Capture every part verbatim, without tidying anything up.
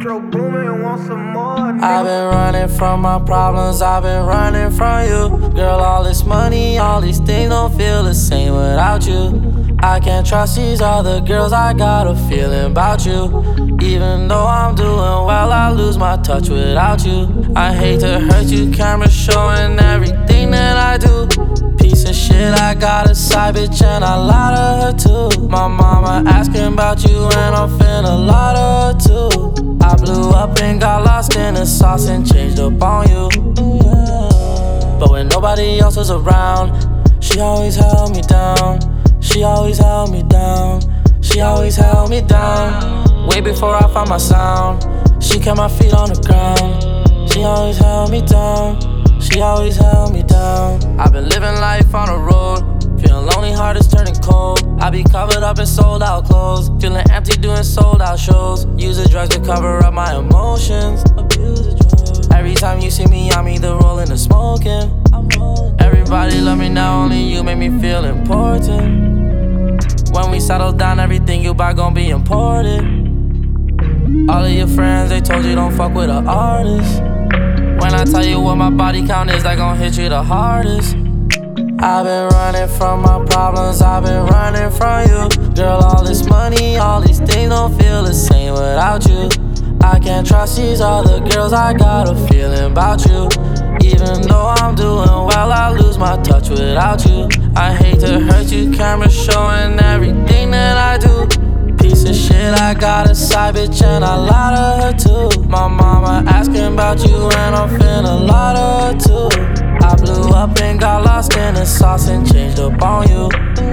Metro Boomin, want some more, nigga. I've been running from my problems, I've been running from you. Girl, all this money, all these things don't feel the same without you. I can't trust these other girls, I got a feeling about you. Even though I'm doing well, I lose my touch without you. I hate to hurt you, camera showing everything that I do. Piece of shit, I got a side bitch and I lie to her too. My mama asking about you and I'm feeling a lot of her too. I blew up and got lost in the sauce and changed up on you. But when nobody else was around, she always held me down. She always held me down. She always held me down. Way before I found my sound, she kept my feet on the ground. She always held me down. She always held me down. I've been living life on the road, feeling lonely, heart is turning cold. I be covered up in sold out clothes, feeling empty doing sold out shows. Using drugs to cover up my emotions. Every time you see me, I'm either rolling or smoking. Everybody love me now, only you make me feel important. When we settle down, everything you buy gon' be imported. All of your friends, they told you don't fuck with an artist. When I tell you what my body count is, that gon' hit you the hardest. I've been running from my problems, I've been running from you. Girl, all this money, all these things don't feel the same without you. I can't trust these other girls, I got a feeling about you. Even though I'm doing well, I lose my touch without you. I hate to hurt you, camera showing everything that I do. Piece of shit, I got a side bitch and I lie to her too. My mama asking about you and I'm feeling a lot of her too. I blew up and got lost in the sauce and changed up on you.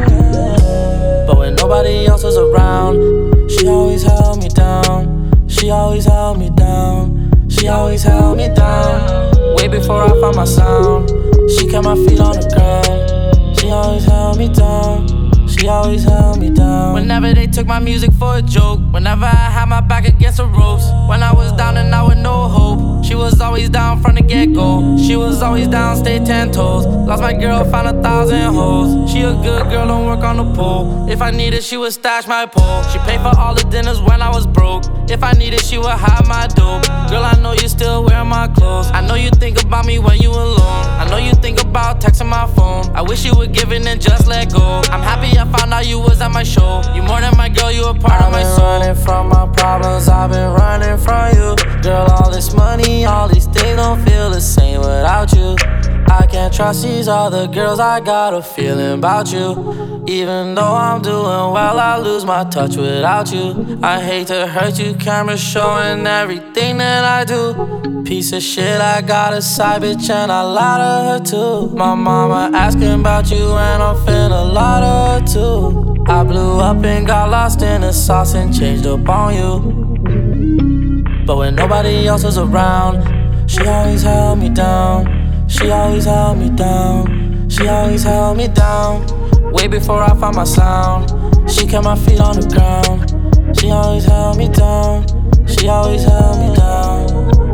But when nobody else was around, she always held me down. She always held me down. She always held me down. Way before I found my sound, she kept my feet on the ground. She always held me down. She always held me down. Whenever they took my music for a joke, whenever I had my back against the ropes, when I was down and out with no hope, she was always down from the get-go. She was always down, stay ten toes. Lost my girl, found a thousand hoes. She a good girl, don't work on the pool. If I needed, she would stash my pole. She paid for all the dinners when I was broke. If I needed, she would hide my dope. Girl, I know you still wear my clothes. I know you think about me when you alone. I know you think about texting my phone. I wish you would give in and just let go. I'm happy I found out you was at my show. You more than my girl, you a part of my soul. I've been running from my problems, I've been running from you. Girl, all this money, all these things don't feel the same without you. I can't trust these other girls, I got a feeling about you. Even though I'm doing well, I lose my touch without you. I hate to hurt you, camera showing everything that I do. Piece of shit, I got a side bitch and I lie to her too. My mama asking about you and I'm feeling a lot of her too. I blew up and got lost in the sauce and changed up on you. But when nobody else was around, she always held me down. She always held me down. She always held me down. Way before I found my sound, she kept my feet on the ground. She always held me down. She always held me down.